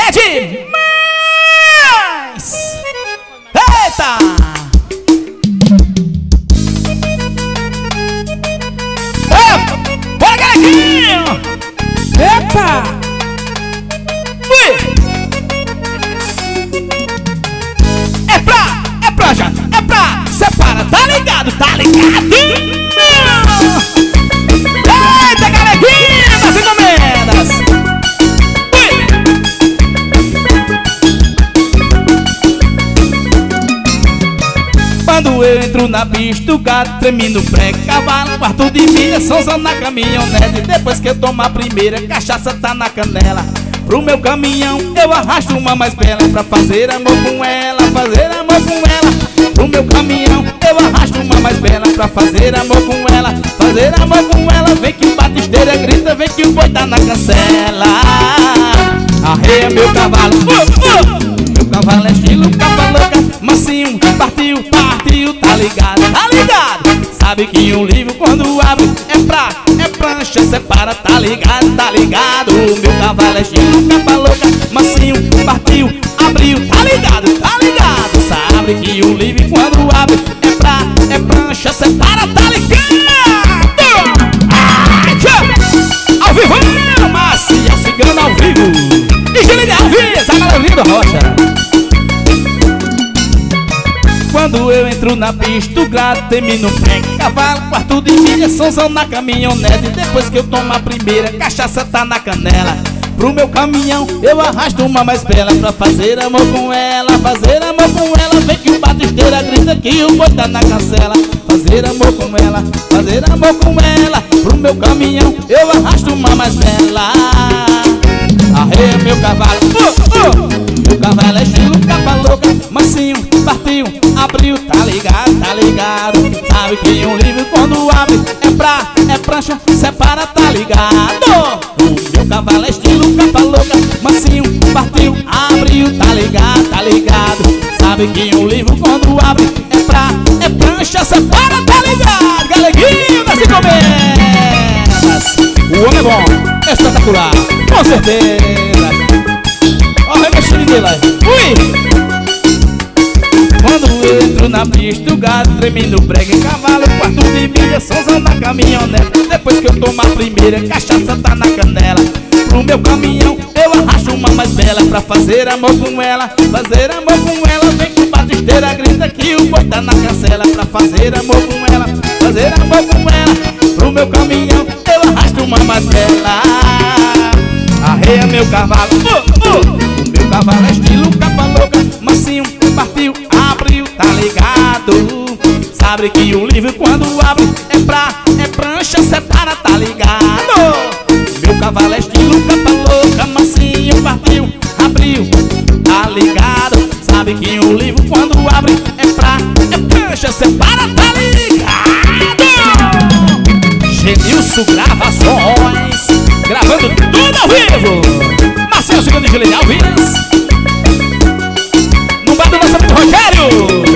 demais! Eita! Bora, Galeguinho! Eita! Ui! É pra já, é pra separa, tá ligado, tá ligado? Eita, Galeguinho das encomendas! Ui! Quando eu entro na pista, o gato treme no freio, cavalo, quarto de milha, sonsa na caminhonete. Depois que eu tomo a primeira, cachaça tá na canela. Pro meu caminhão eu arrasto uma mais bela, pra fazer amor com ela, fazer amor com ela. Pro meu caminhão eu arrasto uma mais bela, pra fazer amor com ela, fazer amor com ela. Vem que o batisteira grita, vem que o boi tá na cancela. Arreia meu cavalo, meu cavalo é estilo capa louca, mansinho, partiu, partiu, tá ligado, tá ligado. Sabe que um livro quando abre é prancha, separa, tá ligado, tá ligado. Meu cavalo é estilo capa louca, mansinho, partiu, abriu, tá ligado, tá ligado. Sabe que um livro quando abre é prancha, separa, tá ligado. Ao vivo, Márcia Cigana ao vivo, e Gilene Alves, a galerinha do Rocha. Quando eu entro na pista, o grado termina no pé, cavalo, quarto de milha, sonzão na caminhonete. Depois que eu tomo a primeira, cachaça tá na canela. Pro meu caminhão eu arrasto uma mais bela, pra fazer amor com ela, fazer amor com ela. Vem que o batisteira grita que o boi tá na cancela. Fazer amor com ela, fazer amor com ela. Pro meu caminhão eu arrasto uma mais bela. Arreia meu cavalo, meu cavalo é estilo capa louca, mansinho, partiu, abriu, tá ligado, tá ligado. Sabe que um livro quando abre é prancha, separa, tá ligado. O meu cavalo é estilo capa louca, mansinho, partiu, abriu, tá ligado, tá ligado. Sabe que um livro quando abre é prancha, separa, tá ligado. Galeguinho das encomendas. O homem é bom, espetacular, com certeza. Olha o remexinho dele aí. Ui! Quando eu entro na pista, o gato treme no brega, cavalo, quarto de milha, sonza na caminhonete. Depois que eu tomo a primeira, cachaça tá na canela. Pro meu caminhão eu arrasto uma mais bela, pra fazer amor com ela, fazer amor com ela. Vem que o batisteira grita que o boi tá na cancela. Pra fazer amor com ela, fazer amor com ela. Pro meu caminhão eu arrasto uma mais bela. Arreia meu cavalo, o meu cavalo é estilo capa louca, mansinho, partiu, abriu, tá ligado. Sabe que o livro quando abre é prancha, separa, tá ligado. Meu cavalo é estilo capa louca, mansinho, partiu, abriu, tá ligado. Sabe que o livro quando abre é prancha, separa, tá ligado. Genilson Gravações, gravando tudo ao vivo. Marcelo Cigana e Gilene Alves, no bar do lançamento Rogério.